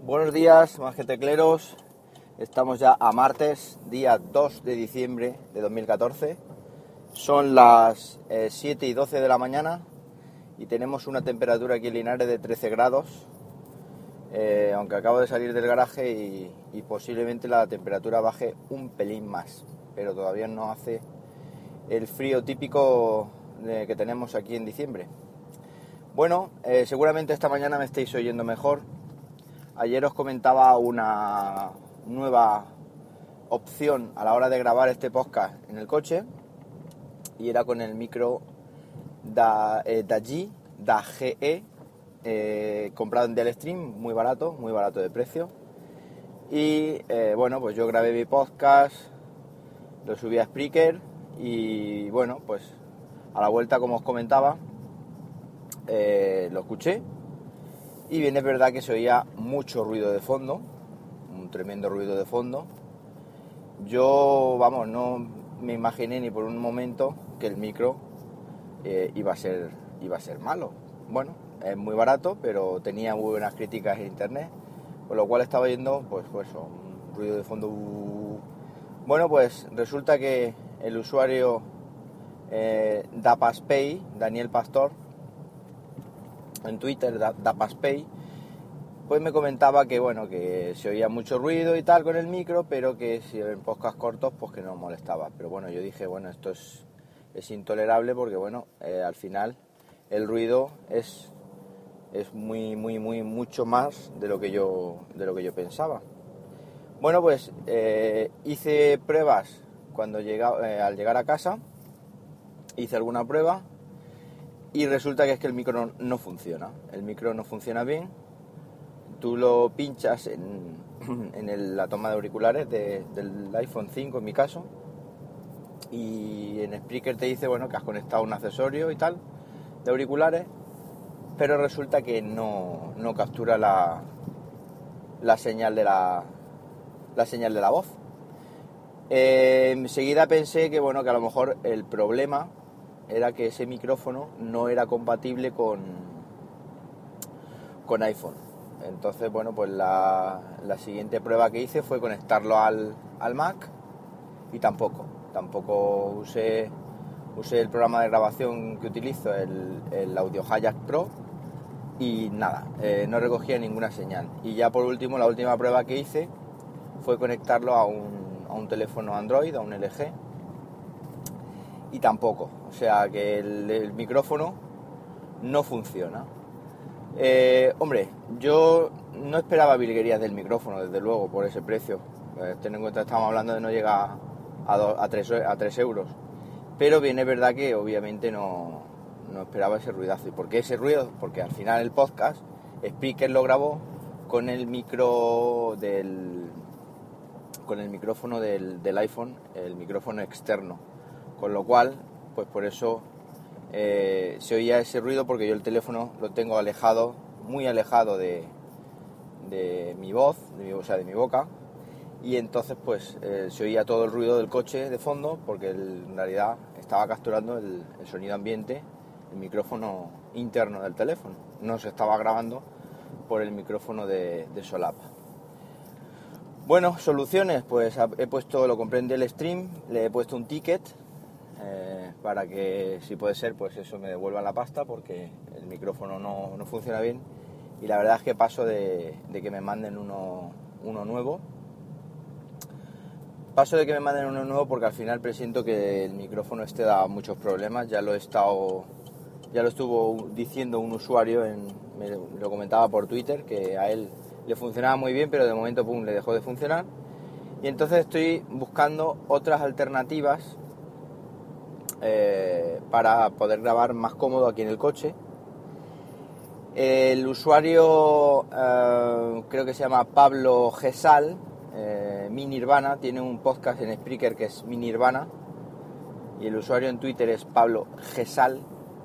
Buenos días, masquetecleros. Estamos ya a martes, día 2 de diciembre de 2014. Son las 7 y 12 de la mañana y tenemos una temperatura aquí en Linares de 13 grados. Aunque acabo de salir del garaje y posiblemente la temperatura baje un pelín más. Pero todavía no hace el frío típico que tenemos aquí en diciembre. Bueno, seguramente esta mañana me estáis oyendo mejor. Ayer os comentaba una nueva opción a la hora de grabar este podcast en el coche y era con el micro DAGE comprado en Delestream, muy barato de precio. Y bueno, pues yo grabé mi podcast, lo subí a Spreaker y bueno, pues a la vuelta, como os comentaba, lo escuché. Y bien, es verdad que se oía mucho ruido de fondo, un tremendo ruido de fondo. Yo, vamos, no me imaginé ni por un momento que el micro iba a ser malo. Bueno, es muy barato, pero tenía muy buenas críticas en internet, con lo cual estaba oyendo, pues un ruido de fondo. Bueno, pues resulta que el usuario Dapaspay, Daniel Pastor, en Twitter, Dapaspay, pues me comentaba que bueno, que se oía mucho ruido y tal con el micro, pero que si en podcasts cortos, pues que no molestaba. Pero bueno, yo dije, bueno, esto es intolerable porque bueno, al final el ruido es mucho más de lo que yo pensaba. Bueno, pues hice pruebas cuando al llegar a casa, hice alguna prueba. Y resulta que es que el micro no funciona. El micro no funciona bien. Tú lo pinchas en la toma de auriculares del iPhone 5 en mi caso. Y en Spreaker te dice, bueno, que has conectado un accesorio y tal de auriculares. Pero resulta que no captura la señal de la señal de la voz. Enseguida pensé que bueno, que a lo mejor el problema era que ese micrófono no era compatible con iPhone. Entonces, bueno, pues la siguiente prueba que hice fue conectarlo al Mac y tampoco usé el programa de grabación que utilizo, el Audio Hijack Pro, y nada, no recogía ninguna señal. Y ya por último, la última prueba que hice fue conectarlo a un teléfono Android, a un LG, y tampoco, o sea que el micrófono no funciona. Hombre, yo no esperaba virguerías del micrófono, desde luego, por ese precio. Ten en cuenta que estamos hablando de no llegar a 3 euros. Pero bien, es verdad que obviamente no esperaba ese ruidazo. ¿Y por qué ese ruido? Porque al final el podcast, Spreaker lo grabó con el micrófono del iPhone, el micrófono externo. Con lo cual, pues por eso se oía ese ruido, porque yo el teléfono lo tengo alejado, muy alejado de mi voz, de mi boca, y entonces pues se oía todo el ruido del coche de fondo, porque en realidad estaba capturando el sonido ambiente, el micrófono interno del teléfono, no se estaba grabando por el micrófono de solapa. Bueno, soluciones, pues lo compré en Delestream, le he puesto un ticket para que, si puede ser, pues eso, me devuelvan la pasta, porque el micrófono no funciona bien, y la verdad es que paso de que me manden uno nuevo. Paso de que me manden uno nuevo porque al final presiento que el micrófono da muchos problemas. Ya lo estuvo diciendo un usuario, me lo comentaba por Twitter, que a él le funcionaba muy bien, pero de momento le dejó de funcionar. Y entonces estoy buscando otras alternativas para poder grabar más cómodo aquí en el coche. El usuario creo que se llama Pablo Gesal, Mi Nirvana, tiene un podcast en Spreaker que es Mi Nirvana, y el usuario en Twitter es Pablo Gesal.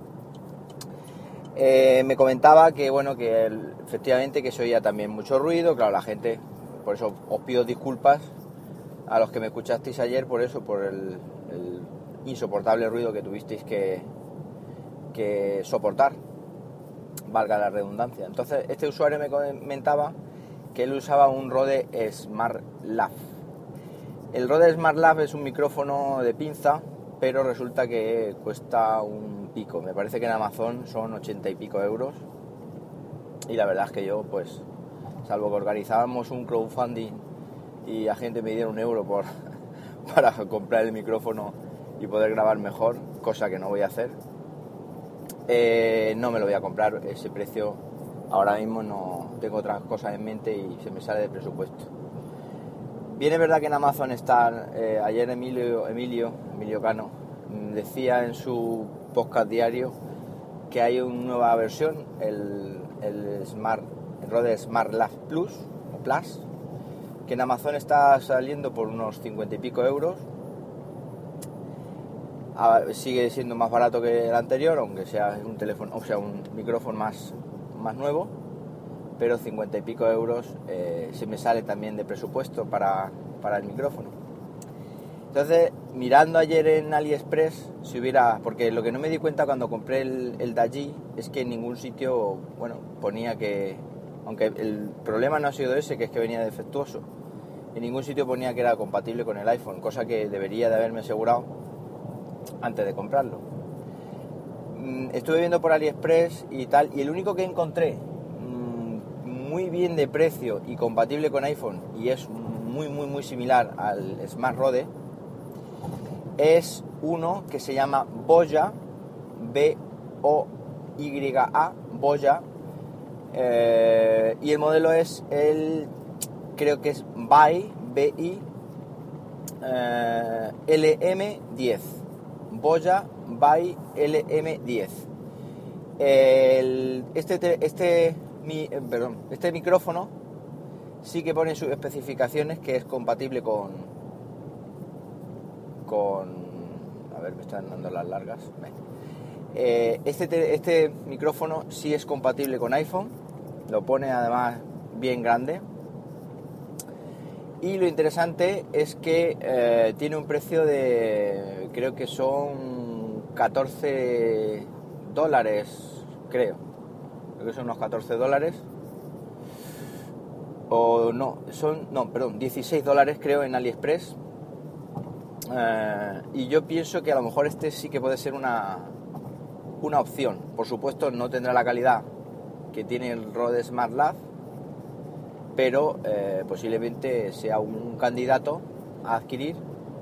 Me comentaba que bueno, que efectivamente que se oía también mucho ruido. Claro, la gente, por eso os pido disculpas a los que me escuchasteis ayer por eso, por el insoportable ruido que tuvisteis que soportar, valga la redundancia. Entonces este usuario me comentaba que él usaba un Rode Smart Lav. El Rode Smart Lav es un micrófono de pinza, pero resulta que cuesta un pico. Me parece que en Amazon son 80 y pico euros. Y la verdad es que yo, pues, salvo que organizábamos un crowdfunding y la gente me diera €1 para comprar el micrófono y poder grabar mejor, cosa que no voy a hacer, no me lo voy a comprar. Ese precio ahora mismo no tengo otras cosas en mente y se me sale de presupuesto. Bien, es verdad que en Amazon están, ayer Emilio Cano decía en su podcast diario que hay una nueva versión, el Rode Smart Lav Plus o Plus, que en Amazon está saliendo por unos 50 y pico euros. Sigue siendo más barato que el anterior, aunque sea un teléfono, o sea, un micrófono más nuevo, pero 50 y pico euros se me sale también de presupuesto para el micrófono. Entonces, mirando ayer en AliExpress, porque lo que no me di cuenta cuando compré el Daji es que en ningún sitio, ponía que, aunque el problema no ha sido ese, que es que venía defectuoso, en ningún sitio ponía que era compatible con el iPhone, cosa que debería de haberme asegurado antes de comprarlo. Estuve viendo por AliExpress y tal, y el único que encontré muy bien de precio y compatible con iPhone, y es muy similar al Smart Rode, es uno que se llama Boya, B-O-Y-A, Boya, y el modelo es creo que es BI LM10, Boya BI LM10. Este micrófono sí que pone sus especificaciones, que es compatible con a ver, me están dando las largas. Este micrófono sí es compatible con iPhone, lo pone además bien grande, y lo interesante es que tiene un precio de, creo que son $14, creo que son unos $14, $16 creo en AliExpress. Y yo pienso que a lo mejor este sí que puede ser una opción. Por supuesto no tendrá la calidad que tiene el Rode Smart Lav, pero posiblemente sea un candidato a adquirir,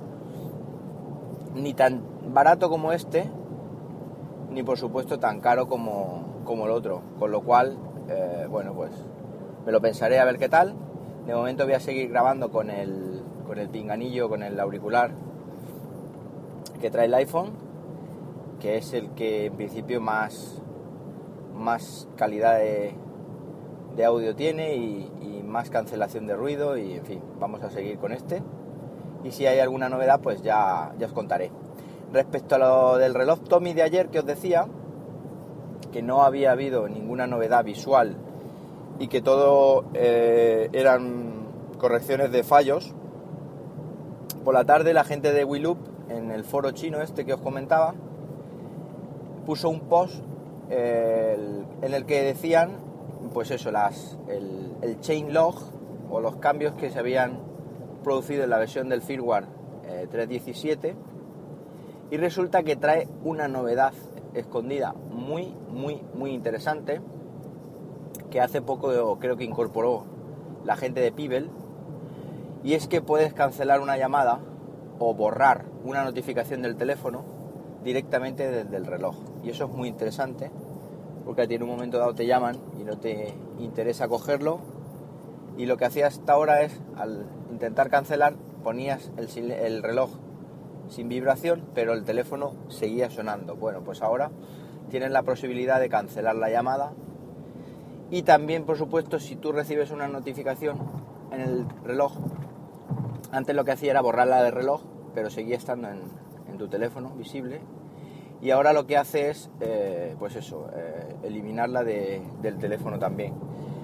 ni tan barato como este, ni por supuesto tan caro como el otro, con lo cual pues me lo pensaré a ver qué tal. De momento voy a seguir grabando con el pinganillo, con el auricular que trae el iPhone, que es el que en principio más calidad de audio tiene y más cancelación de ruido, y en fin, vamos a seguir con este, y si hay alguna novedad pues ya os contaré. Respecto a lo del reloj Tommy de ayer, que os decía que no había habido ninguna novedad visual y que todo eran correcciones de fallos, por la tarde la gente de Wiloop, en el foro chino este que os comentaba, puso un post en el que decían, pues eso, el changelog o los cambios que se habían producido en la versión del firmware 3.17, y resulta que trae una novedad escondida muy interesante, que hace poco creo que incorporó la gente de Pibel, y es que puedes cancelar una llamada o borrar una notificación del teléfono directamente desde el reloj, y eso es muy interesante porque a ti en un momento dado te llaman y no te interesa cogerlo, y lo que hacías hasta ahora es, al intentar cancelar, ponías el reloj sin vibración, pero el teléfono seguía sonando. Bueno, pues ahora tienes la posibilidad de cancelar la llamada, y también, por supuesto, si tú recibes una notificación en el reloj, antes lo que hacía era borrarla del reloj, pero seguía estando en tu teléfono visible, y ahora lo que hace es eliminarla del teléfono también.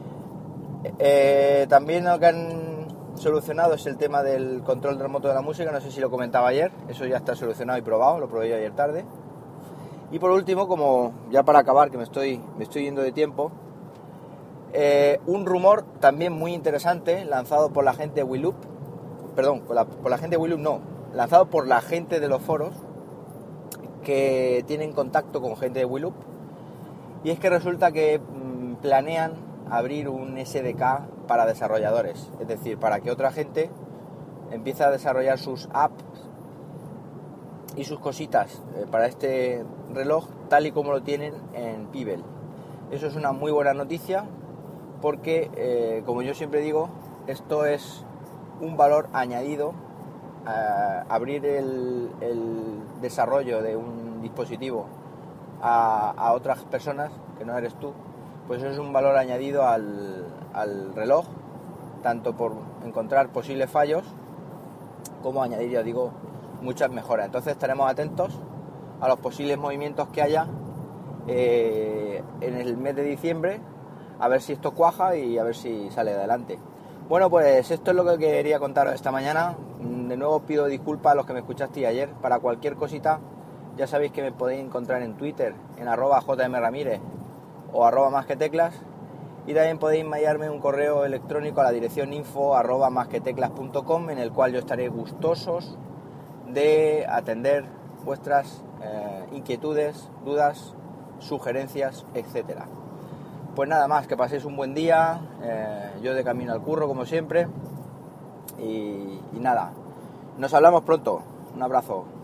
También lo que han solucionado es el tema del control remoto de la música. No sé si lo comentaba ayer, eso ya está solucionado y probado, lo probé yo ayer tarde. Y por último, como ya para acabar, que me estoy yendo de tiempo, Un rumor también muy interesante lanzado por la gente de Wiloop, perdón, por la gente de Wiloop no, lanzado por la gente de los foros que tienen contacto con gente de Wiloop, y es que resulta que planean abrir un SDK para desarrolladores, es decir, para que otra gente empiece a desarrollar sus apps y sus cositas para este reloj tal y como lo tienen en Pebble. Eso es una muy buena noticia porque, como yo siempre digo, esto es un valor añadido. Abrir el desarrollo de un dispositivo a otras personas que no eres tú, pues eso es un valor añadido al reloj, tanto por encontrar posibles fallos como añadir, ya digo, muchas mejoras. Entonces estaremos atentos a los posibles movimientos que haya en el mes de diciembre, a ver si esto cuaja y a ver si sale adelante. Bueno, pues esto es lo que quería contaros esta mañana. De nuevo pido disculpas a los que me escuchasteis ayer. Para cualquier cosita, ya sabéis que me podéis encontrar en Twitter, en @jmramírez o @masqueteclas, y también podéis enviarme un correo electrónico a la dirección info@masqueteclas.com, en el cual yo estaré gustosos de atender vuestras inquietudes, dudas, sugerencias, etcétera. Pues nada más, que paséis un buen día, yo de camino al curro como siempre, y nada, nos hablamos pronto, un abrazo.